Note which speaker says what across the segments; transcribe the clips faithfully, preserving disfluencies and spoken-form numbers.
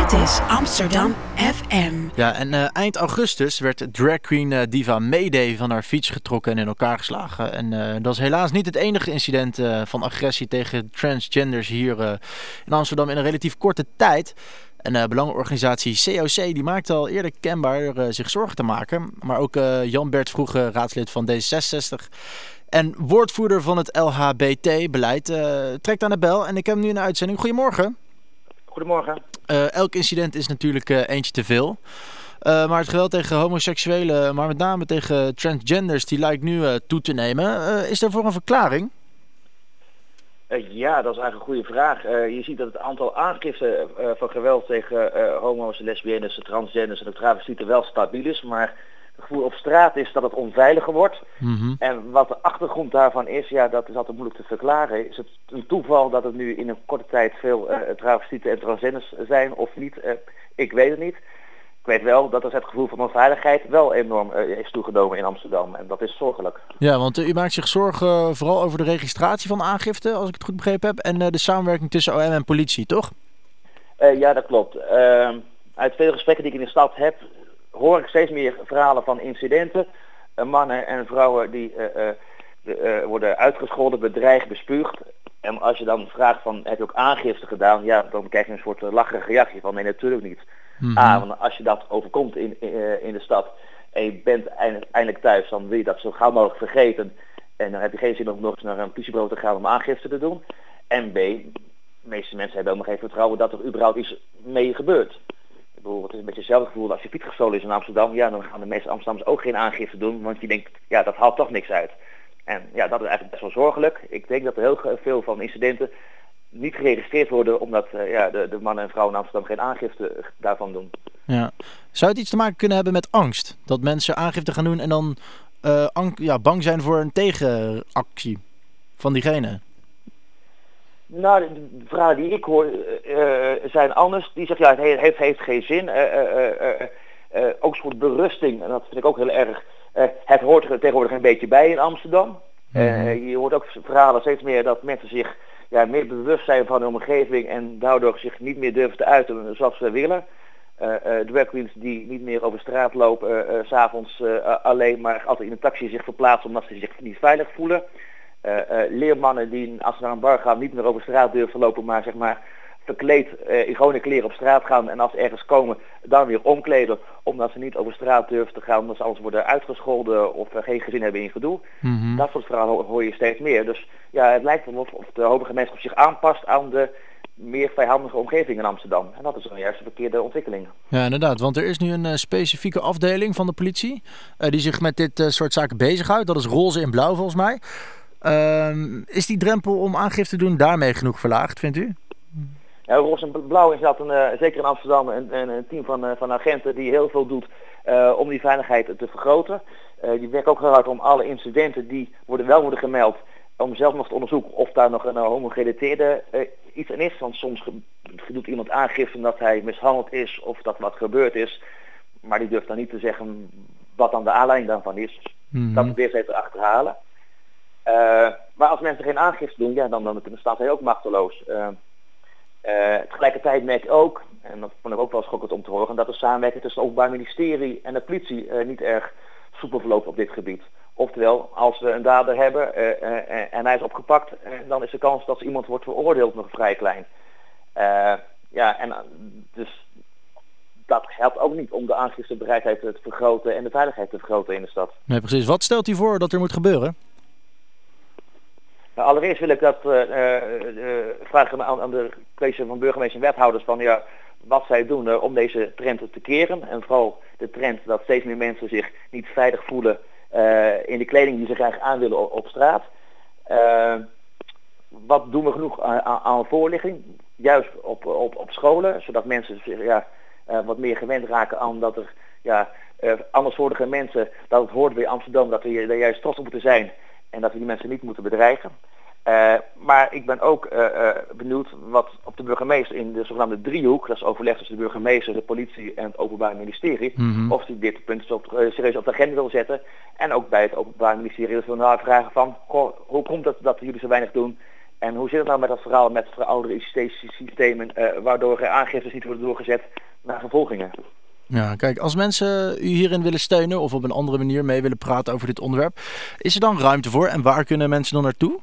Speaker 1: Dit is Amsterdam F M.
Speaker 2: Ja, en uh, eind augustus werd drag queen uh, diva Mayday van haar fiets getrokken en in elkaar geslagen. En uh, dat is helaas niet het enige incident uh, van agressie tegen transgenders hier uh, in Amsterdam in een relatief korte tijd. En uh, belangenorganisatie C O C die maakte al eerder kenbaar uh, zich zorgen te maken. Maar ook uh, Jan-Bert Vroege, raadslid van D zesenzestig en woordvoerder van het L H B T-beleid, uh, trekt aan de bel. En ik heb hem nu in de uitzending. Goedemorgen.
Speaker 3: Goedemorgen.
Speaker 2: Uh, elk incident is natuurlijk uh, eentje te veel. Uh, maar het geweld tegen homoseksuelen, maar met name tegen transgenders, die lijkt nu uh, toe te nemen. Uh, is daarvoor een verklaring?
Speaker 3: Uh, ja, dat is eigenlijk een goede vraag. Uh, je ziet dat het aantal aangiften uh, van geweld tegen uh, homo's, lesbiennes, transgenders en ook travestieten wel stabiel is. Maar het gevoel op straat is dat het onveiliger wordt.
Speaker 2: Mm-hmm.
Speaker 3: En wat de achtergrond daarvan is, ja, dat is altijd moeilijk te verklaren. Is het een toeval dat het nu in een korte tijd veel uh, travestieten en transgenders zijn of niet? Uh, ik weet het niet. Ik weet wel dat er het gevoel van onveiligheid wel enorm uh, is toegenomen in Amsterdam. En dat is zorgelijk.
Speaker 2: Ja, want uh, u maakt zich zorgen vooral over de registratie van aangifte, als ik het goed begrepen heb. En uh, de samenwerking tussen O M en politie, toch?
Speaker 3: Uh, ja, dat klopt. Uh, uit veel gesprekken die ik in de stad heb, hoor ik steeds meer verhalen van incidenten. Uh, mannen en vrouwen die uh, uh, de, uh, worden uitgescholden, bedreigd, bespuugd. En als je dan vraagt van, heb je ook aangifte gedaan? Ja, dan krijg je een soort uh, lacherige reactie van, nee, natuurlijk niet.
Speaker 2: Mm-hmm.
Speaker 3: Ah, want als je dat overkomt in, in, uh, in de stad en je bent eindelijk, eindelijk thuis, dan wil je dat zo gauw mogelijk vergeten. En dan heb je geen zin om nog eens naar een politiebureau te gaan om aangifte te doen. En B, de meeste mensen hebben helemaal geen vertrouwen dat er überhaupt iets mee gebeurt. Ik bedoel, het is een beetje hetzelfde gevoel als je fiets gestolen is in Amsterdam. Ja, dan gaan de meeste Amsterdammers ook geen aangifte doen, want je denkt, ja, dat haalt toch niks uit. En ja, dat is eigenlijk best wel zorgelijk. Ik denk dat er heel veel van incidenten niet geregistreerd worden omdat uh, ja, de, de mannen en vrouwen in Amsterdam geen aangifte daarvan doen.
Speaker 2: Ja. Zou het iets te maken kunnen hebben met angst? Dat mensen aangifte gaan doen en dan uh, ang- ja, bang zijn voor een tegenactie van diegene?
Speaker 3: Nou, de, de verhalen die ik hoor uh, zijn anders. Die zeggen, ja, het heeft, heeft, heeft geen zin. Uh, uh, uh, uh, uh, ook een soort berusting, en dat vind ik ook heel erg. Uh, het hoort er tegenwoordig een beetje bij in Amsterdam.
Speaker 2: Mm-hmm.
Speaker 3: Uh, je hoort ook verhalen steeds meer dat mensen zich ja, meer bewust zijn van hun omgeving en daardoor zich niet meer durven te uiten zoals ze willen. Uh, uh, drag queens die niet meer over straat lopen, uh, uh, 's avonds uh, alleen maar altijd in een taxi zich verplaatsen omdat ze zich niet veilig voelen. Uh, uh, leermannen die als ze naar een bar gaan niet meer over straat durven te lopen, maar zeg maar verkleed uh, in gewone kleren op straat gaan en als ze ergens komen dan weer omkleden omdat ze niet over straat durven te gaan omdat ze anders worden uitgescholden of uh, geen gezin hebben in gedoe.
Speaker 2: Mm-hmm.
Speaker 3: Dat soort verhalen hoor je steeds meer. Dus ja, het lijkt wel of, of de hoge gemeenschap zich aanpast aan de meer vijandige omgeving in Amsterdam. En dat is dan juist de verkeerde ontwikkeling.
Speaker 2: Ja, inderdaad. Want er is nu een uh, specifieke afdeling van de politie uh, die zich met dit uh, soort zaken bezighoudt. Dat is roze en blauw volgens mij. Uh, is die drempel om aangifte te doen daarmee genoeg verlaagd, vindt u?
Speaker 3: Ja, roze en blauw is dat een, uh, zeker in Amsterdam een, een, een team van, uh, van agenten die heel veel doet uh, om die veiligheid te vergroten. Uh, die werken ook heel hard om alle incidenten die worden, wel worden gemeld, om zelf nog te onderzoeken of daar nog een uh, homogerelateerde uh, iets aan is. Want soms ge- doet iemand aangifte dat hij mishandeld is of dat wat gebeurd is. Maar die durft dan niet te zeggen wat dan de aanleiding daarvan is.
Speaker 2: Mm-hmm.
Speaker 3: Dat probeert ze even te achterhalen. Uh, maar als mensen geen aangifte doen, ja, dan, dan staat hij ook machteloos. Uh, uh, tegelijkertijd merk ik ook, en dat vond ik ook wel schokkend om te horen, dat de samenwerking tussen het Openbaar Ministerie en de politie uh, niet erg soepel verloopt op dit gebied. Oftewel, als we een dader hebben uh, uh, en hij is opgepakt, uh, dan is de kans dat iemand wordt veroordeeld nog vrij klein. Uh, ja, en uh, dus dat helpt ook niet om de aangiftebereidheid te vergroten en de veiligheid te vergroten in de stad.
Speaker 2: Nee, precies. Wat stelt u voor dat er moet gebeuren?
Speaker 3: Nou, allereerst wil ik dat uh, uh, vragen aan, aan de college van burgemeester en wethouders van ja, wat zij doen uh, om deze trend te keren. En vooral de trend dat steeds meer mensen zich niet veilig voelen uh, in de kleding die ze graag aan willen op, op straat. Uh, wat doen we genoeg aan, aan voorlichting? Juist op, op, op scholen, zodat mensen zich ja, uh, wat meer gewend raken aan dat er ja, uh, andersoortige mensen, dat het hoort bij Amsterdam, dat we daar juist trots op moeten zijn. En dat we die mensen niet moeten bedreigen. Uh, maar ik ben ook uh, uh, benieuwd wat op de burgemeester in de zogenaamde driehoek, dat is overleg tussen de burgemeester, de politie en het Openbaar Ministerie,
Speaker 2: Mm-hmm.
Speaker 3: of die dit punt op, uh, serieus op de agenda wil zetten. En ook bij het Openbaar Ministerie wil vragen van, goh, hoe komt het dat jullie zo weinig doen? En hoe zit het nou met dat verhaal met verouderde I C T-systemen, uh, waardoor aangiftes niet worden doorgezet naar vervolgingen?
Speaker 2: Ja, kijk, als mensen u hierin willen steunen of op een andere manier mee willen praten over dit onderwerp, is er dan ruimte voor en waar kunnen mensen dan naartoe?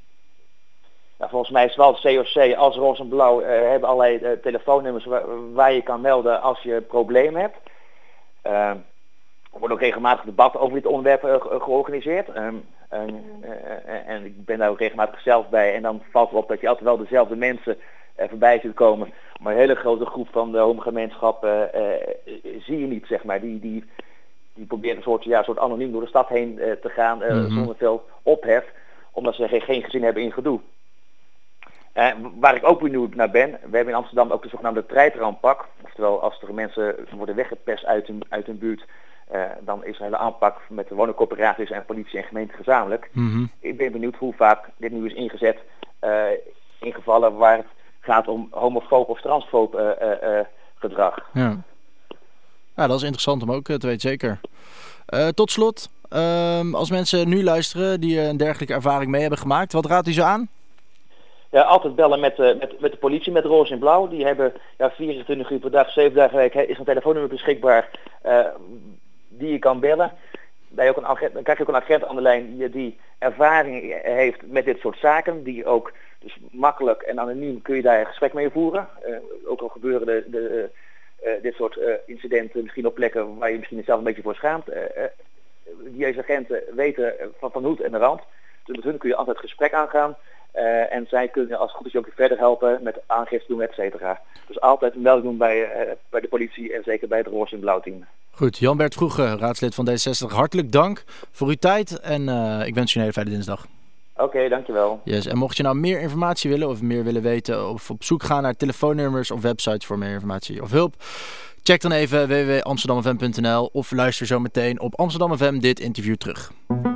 Speaker 3: Nou, volgens mij is wel het C O C als Roze en Blauw uh, hebben allerlei uh, telefoonnummers waar, waar je kan melden als je problemen hebt. Uh, er wordt ook regelmatig debat over dit onderwerp uh, georganiseerd. Um, um, uh, uh, en ik ben daar ook regelmatig zelf bij. En dan valt erop dat je altijd wel dezelfde mensen uh, voorbij ziet komen. Maar een hele grote groep van de homogemeenschap uh, uh, zie je niet, zeg maar. Die, die, die proberen een soort, ja, een soort anoniem door de stad heen uh, te gaan uh, mm-hmm. zonder veel ophef. Omdat ze geen, geen gezin hebben in gedoe. Uh, waar ik ook benieuwd naar ben, we hebben in Amsterdam ook de zogenaamde treiteraanpak. Oftewel, als er mensen worden weggepest uit hun, uit hun buurt, uh, dan is er een hele aanpak met de woningcorporaties en politie en gemeente gezamenlijk. Mm-hmm. Ik ben benieuwd hoe vaak dit nu is ingezet uh, in gevallen waar het gaat om homofoob of transfoob uh, uh, uh, gedrag.
Speaker 2: Ja. ja, dat is interessant om ook uh, te weten, zeker. Uh, tot slot, uh, als mensen nu luisteren die een dergelijke ervaring mee hebben gemaakt, wat raadt u ze aan?
Speaker 3: Ja, altijd bellen met, uh, met, met de politie, met Roze en Blauw. Die hebben ja, vierentwintig uur per dag, zeven dagen per week is een telefoonnummer beschikbaar uh, die je kan bellen. Dan, ook een agent, dan krijg je ook een agent aan de lijn die, die ervaring heeft met dit soort zaken. Die ook dus makkelijk en anoniem kun je daar een gesprek mee voeren. Uh, ook al gebeuren de, de, uh, uh, dit soort uh, incidenten misschien op plekken waar je misschien zelf een beetje voor schaamt. Uh, uh, die agenten weten van, van hoed en de rand. Dus met hun kun je altijd het gesprek aangaan. Uh, en zij kunnen als het goed is ook verder helpen met aangifte doen, et cetera. Dus altijd een melding doen bij, uh, bij de politie en zeker bij het Roze en Blauw team.
Speaker 2: Goed, Jan-Bert Vroege, raadslid van D zesenzestig. Hartelijk dank voor uw tijd en uh, ik wens u een hele fijne dinsdag.
Speaker 3: Oké, okay, dankjewel.
Speaker 2: Yes, en mocht je nou meer informatie willen of meer willen weten of op zoek gaan naar telefoonnummers of websites voor meer informatie of hulp, check dan even w w w punt amsterdam f m punt n l of luister zo meteen op Amsterdam F M dit interview terug.